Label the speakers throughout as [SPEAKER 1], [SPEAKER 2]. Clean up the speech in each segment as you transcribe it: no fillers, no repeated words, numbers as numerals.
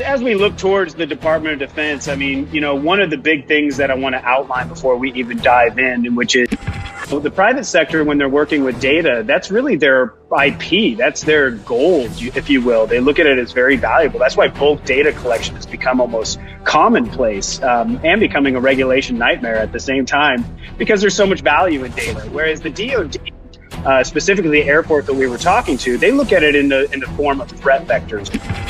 [SPEAKER 1] As we look towards the Department of Defense, I mean, one of the big things that I want to outline before we even dive in, which is the private sector, when they're working with data, that's really their IP. That's their gold, if you will. They look at it as very valuable. That's why bulk data collection has become almost commonplace and becoming a regulation nightmare at the same time, because there's so much value in data. Whereas the DoD, specifically the Air Force that we were talking to, they look at it in the form of threat vectors.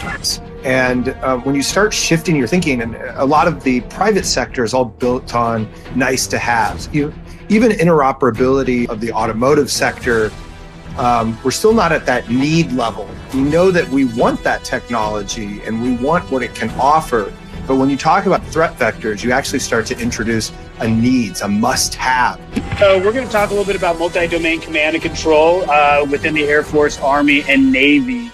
[SPEAKER 2] And when you start shifting your thinking, and a lot of the private sector is all built on nice to haves. Even interoperability of the automotive sector, we're still not at that need level. We know that we want that technology and we want what it can offer. But when you talk about threat vectors, you actually start to introduce a needs, a must-have.
[SPEAKER 1] So we're going to talk a little bit about multi-domain command and control within the Air Force, Army, and Navy.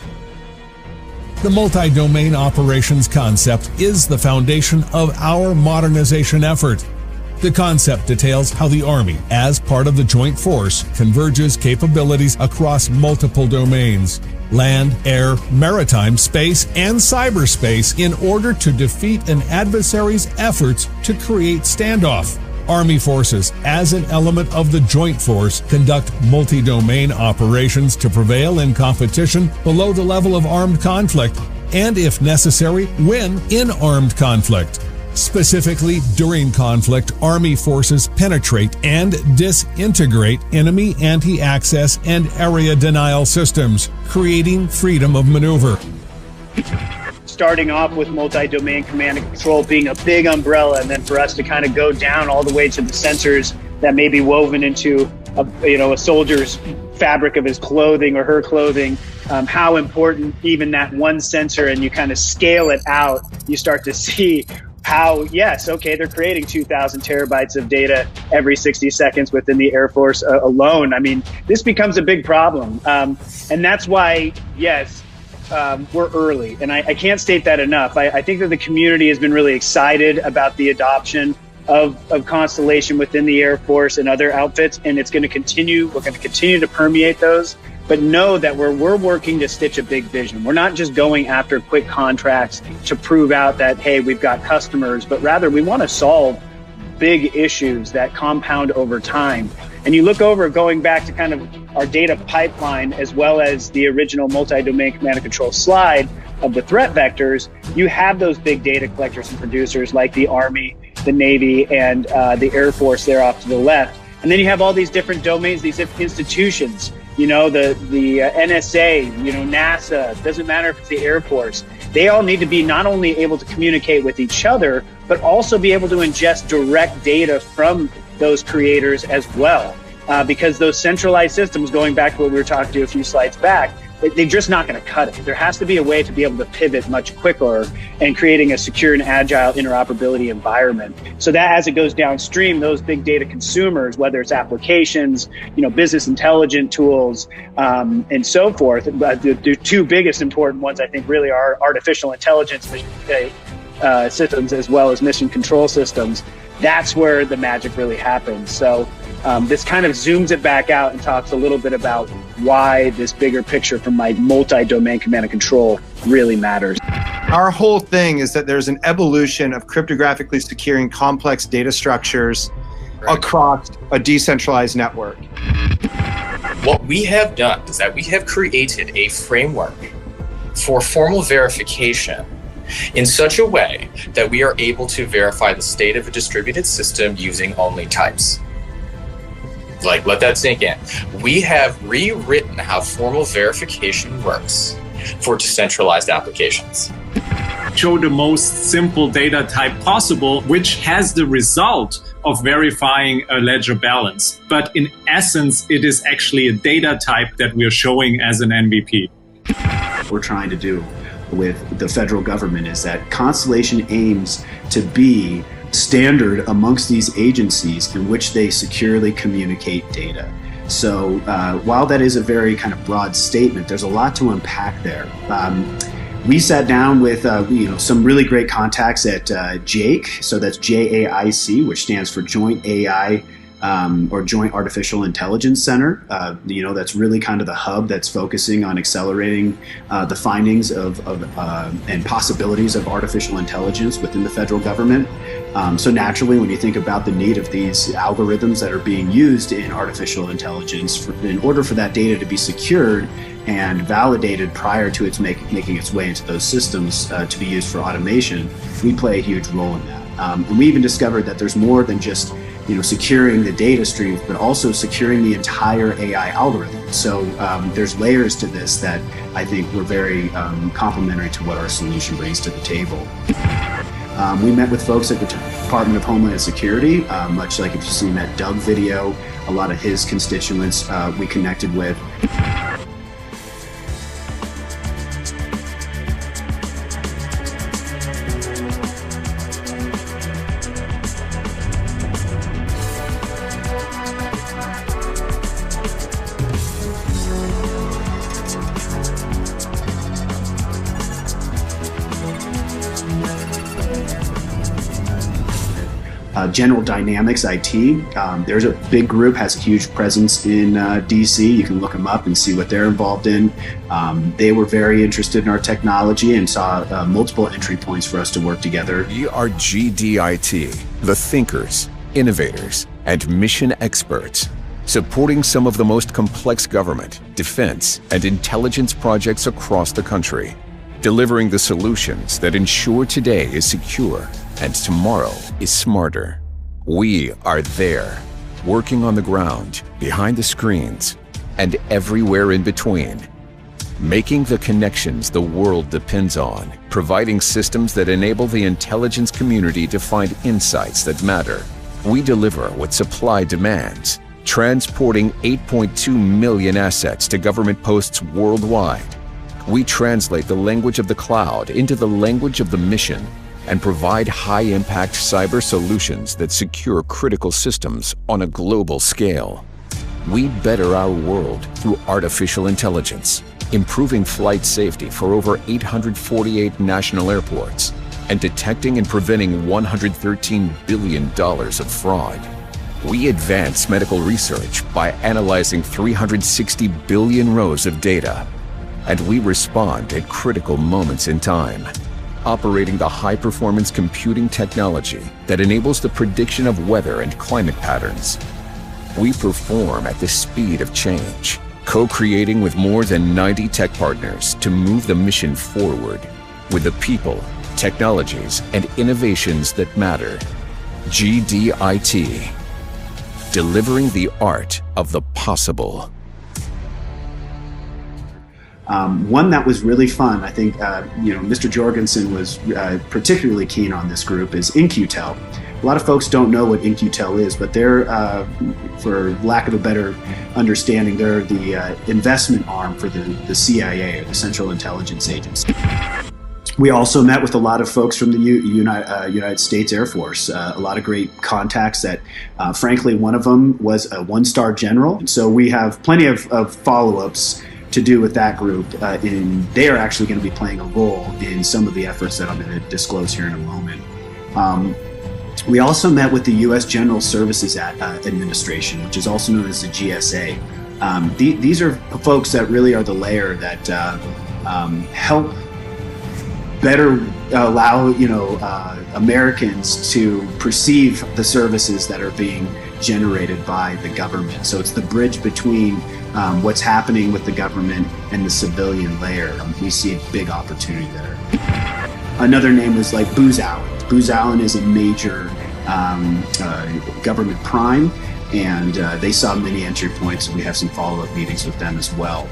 [SPEAKER 3] The multi-domain operations concept is the foundation of our modernization effort. The concept details how the Army, as part of the Joint Force, converges capabilities across multiple domains: land, air, maritime, space, and cyberspace in order to defeat an adversary's efforts to create standoff. Army forces, as an element of the Joint Force, conduct multi-domain operations to prevail in competition below the level of armed conflict and, if necessary, win in armed conflict. Specifically, during conflict, Army forces penetrate and disintegrate enemy anti-access and area denial systems, creating freedom of maneuver.
[SPEAKER 1] Starting off with multi-domain command and control being a big umbrella, and then for us to kind of go down all the way to the sensors that may be woven into a soldier's fabric of his clothing or her clothing, how important even that one sensor, and you kind of scale it out, you start to see how, yes, okay, they're creating 2,000 terabytes of data every 60 seconds within the Air Force alone. I mean, this becomes a big problem. And that's why, yes, we're early. And I can't state that enough. I think that the community has been really excited about the adoption of Constellation within the Air Force and other outfits. And it's going to continue. We're going to continue to permeate those. But know that we're working to stitch a big vision. We're not just going after quick contracts to prove out that, hey, we've got customers, but rather we want to solve big issues that compound over time. And you look over, going back to kind of our data pipeline, as well as the original multi-domain command and control slide of the threat vectors, you have those big data collectors and producers like the Army, the Navy, and the Air Force there off to the left. And then you have all these different domains, these institutions, the NSA, NASA, doesn't matter if it's the Air Force. They all need to be not only able to communicate with each other, but also be able to ingest direct data from those creators as well. Because those centralized systems, going back to what we were talking to a few slides back, they're just not going to cut it. There has to be a way to be able to pivot much quicker and creating a secure and agile interoperability environment. So that as it goes downstream, those big data consumers, whether it's applications, business intelligence tools, and so forth, the two biggest important ones, I think, really are artificial intelligence systems as well as mission control systems. That's where the magic really happens. So this kind of zooms it back out and talks a little bit about why this bigger picture from my multi-domain command and control really matters.
[SPEAKER 2] Our whole thing is that there's an evolution of cryptographically securing complex data structures across a decentralized network.
[SPEAKER 4] What we have done is that we have created a framework for formal verification in such a way that we are able to verify the state of a distributed system using only types. Let that sink in. We have rewritten how formal verification works for decentralized applications.
[SPEAKER 5] Show the most simple data type possible, which has the result of verifying a ledger balance. But in essence, it is actually a data type that we are showing as an MVP.
[SPEAKER 6] What we're trying to do with the federal government is that Constellation aims to be standard amongst these agencies in which they securely communicate data. So while that is a very kind of broad statement, there's a lot to unpack there. We sat down with some really great contacts at JAIC, so that's JAIC, which stands for Joint AI or Joint Artificial Intelligence Center. That's really kind of the hub that's focusing on accelerating the findings of and possibilities of artificial intelligence within the federal government. So naturally, when you think about the need of these algorithms that are being used in artificial intelligence, in order for that data to be secured and validated prior to its making its way into those systems to be used for automation, we play a huge role in that. And we even discovered that there's more than just securing the data streams, but also securing the entire AI algorithm. So there's layers to this that I think were very complementary to what our solution brings to the table. We met with folks at the Department of Homeland Security, much like if you've seen that Doug video, a lot of his constituents we connected with. General Dynamics IT. There's a big group, has a huge presence in DC. You can look them up and see what they're involved in. They were very interested in our technology and saw multiple entry points for us to work together.
[SPEAKER 7] We are GDIT, the thinkers, innovators, and mission experts, supporting some of the most complex government, defense, and intelligence projects across the country, delivering the solutions that ensure today is secure and tomorrow is smarter. We are there, working on the ground, behind the screens, and everywhere in between, making the connections the world depends on, providing systems that enable the intelligence community to find insights that matter. We deliver what supply demands, transporting 8.2 million assets to government posts worldwide. We translate the language of the cloud into the language of the mission, and provide high-impact cyber solutions that secure critical systems on a global scale. We better our world through artificial intelligence, improving flight safety for over 848 national airports, and detecting and preventing $113 billion of fraud. We advance medical research by analyzing 360 billion rows of data, and we respond at critical moments in time, operating the high-performance computing technology that enables the prediction of weather and climate patterns. We perform at the speed of change, co-creating with more than 90 tech partners to move the mission forward with the people, technologies, and innovations that matter. GDIT, delivering the art of the possible.
[SPEAKER 6] One that was really fun, I think, Mr. Jorgensen was particularly keen on this group, is In-Q-Tel. A lot of folks don't know what In-Q-Tel is, but they're, for lack of a better understanding, they're the investment arm for the CIA, or the Central Intelligence Agency. We also met with a lot of folks from the United States Air Force, a lot of great contacts that, frankly, one of them was a one-star general. And so we have plenty of follow-ups to do with that group, and they are actually going to be playing a role in some of the efforts that I'm going to disclose here in a moment. We also met with the U.S. General Services Administration, which is also known as the GSA. These are folks that really are the layer that help better allow Americans to perceive the services that are being generated by the government. So it's the bridge between what's happening with the government and the civilian layer. We see a big opportunity there. Another name was like Booz Allen. Booz Allen is a major government prime, and they saw many entry points, and we have some follow-up meetings with them as well.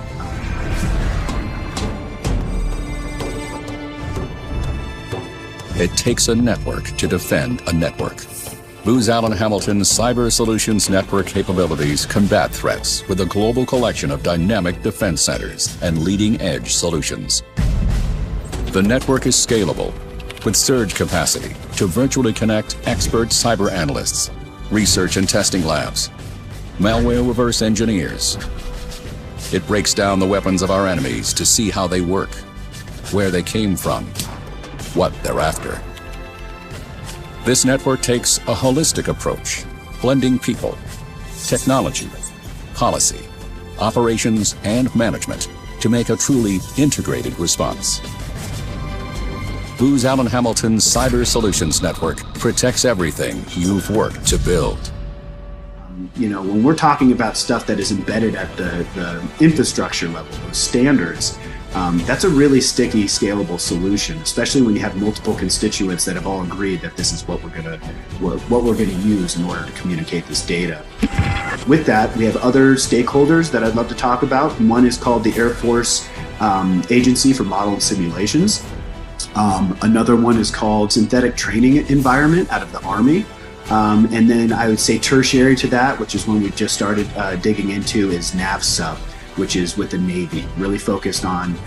[SPEAKER 8] It takes a network to defend a network. Booz Allen Hamilton's Cyber Solutions Network capabilities combat threats with a global collection of dynamic defense centers and leading-edge solutions. The network is scalable, with surge capacity to virtually connect expert cyber analysts, research and testing labs, malware reverse engineers. It breaks down the weapons of our enemies to see how they work, where they came from, what they're after. This network takes a holistic approach, blending people, technology, policy, operations, and management to make a truly integrated response. Booz Allen Hamilton's Cyber Solutions Network protects everything you've worked to build.
[SPEAKER 6] You know, when we're talking about stuff that is embedded at the infrastructure level, those standards, that's a really sticky, scalable solution, especially when you have multiple constituents that have all agreed that this is what we're gonna use in order to communicate this data. With that, we have other stakeholders that I'd love to talk about. One is called the Air Force Agency for Model and Simulations. Another one is called Synthetic Training Environment out of the Army. And then I would say tertiary to that, which is one we just started digging into, is NavSub, which is with the Navy, really focused on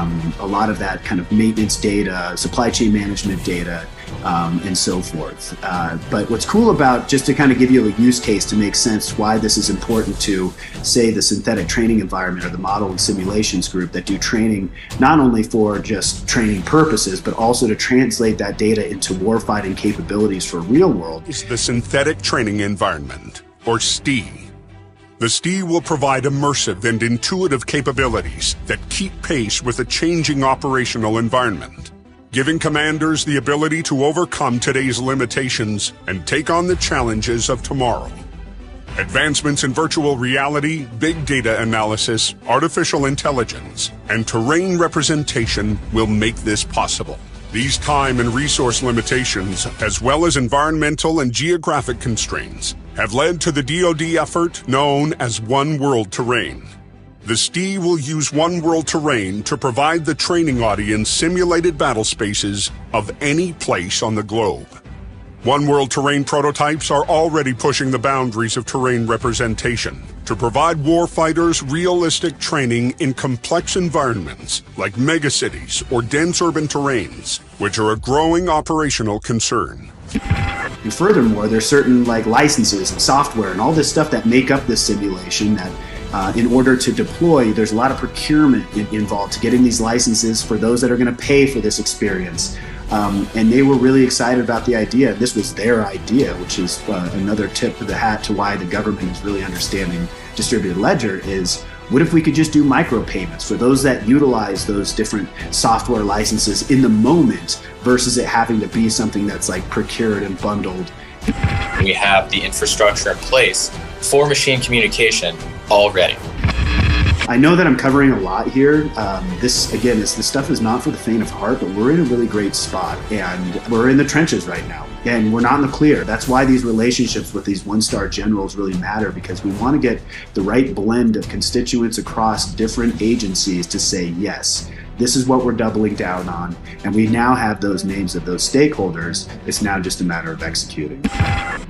[SPEAKER 6] a lot of that kind of maintenance data, supply chain management data, and so forth. But what's cool about, just to kind of give you a use case to make sense why this is important to, say, the synthetic training environment or the model and simulations group that do training not only for just training purposes, but also to translate that data into warfighting capabilities for real world.
[SPEAKER 9] Is the synthetic training environment, or STE. The STE will provide immersive and intuitive capabilities that keep pace with a changing operational environment, giving commanders the ability to overcome today's limitations and take on the challenges of tomorrow. Advancements in virtual reality, big data analysis, artificial intelligence, and terrain representation will make this possible. These time and resource limitations, as well as environmental and geographic constraints, have led to the DoD effort known as One World Terrain. The STE will use One World Terrain to provide the training audience simulated battle spaces of any place on the globe. One World Terrain prototypes are already pushing the boundaries of terrain representation to provide warfighters realistic training in complex environments like megacities or dense urban terrains, which are a growing operational concern.
[SPEAKER 6] And furthermore, there's certain licenses and software and all this stuff that make up this simulation that in order to deploy, there's a lot of procurement involved to getting these licenses for those that are going to pay for this experience. And they were really excited about the idea. This was their idea, which is another tip of the hat to why the government is really understanding distributed ledger is, what if we could just do micropayments for those that utilize those different software licenses in the moment versus it having to be something that's procured and bundled.
[SPEAKER 4] We have the infrastructure in place for machine communication already.
[SPEAKER 6] I know that I'm covering a lot here. This stuff is not for the faint of heart, but we're in a really great spot and we're in the trenches right now. And we're not in the clear. That's why these relationships with these one-star generals really matter, because we want to get the right blend of constituents across different agencies to say, yes, this is what we're doubling down on. And we now have those names of those stakeholders. It's now just a matter of executing.